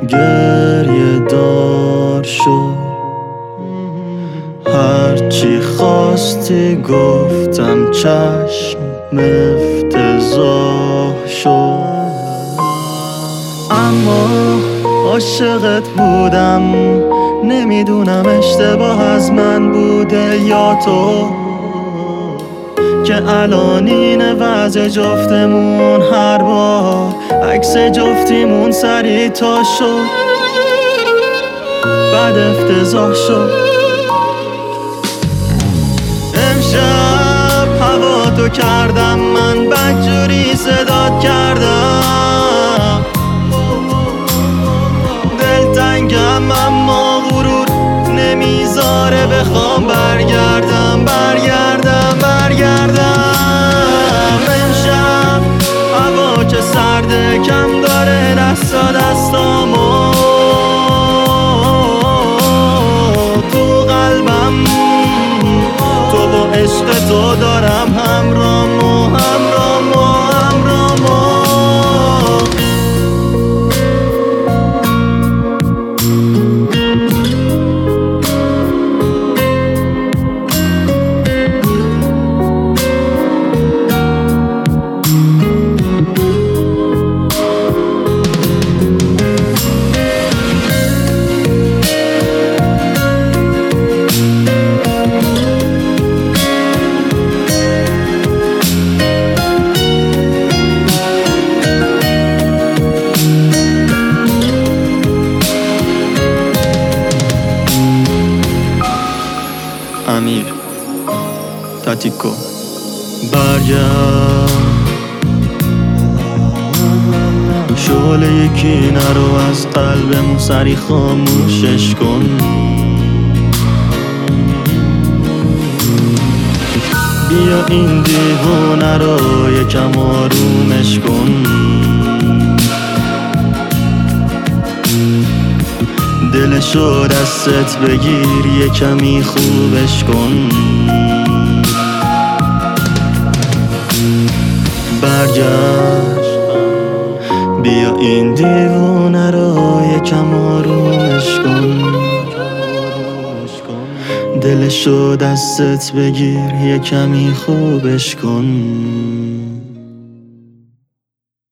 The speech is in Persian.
گریه دار شد، هرچی خواستی گفتم چشم افتضاح شد. اما عاشقت بودم، نمیدونم اشتباه از من بوده یا تو، که الان این وضع جفتمون هر بار عکس جفتیمون سریع تا شد، بعد افتضاح شد. امشب هوا تو کردم، من بدجوری صدات کردم، دلتنگم اما غرور نمیذاره بخوام برگردم. امشب هوا چه سرده، کم داره دستامو، تو قلبم تو با عشق تو دارم همرامو. امیر تاتیکو برگرد، شعله یکی نرو از قلبمون سری خاموشش کن. بیا این دیوونه رو یکم آرومش کن، دلشو دستت بگیر یکمی خوبش کن. برگشت بیا این دیوونه رو یکم آرومش کن، دلشو دستت بگیر یکمی خوبش کن.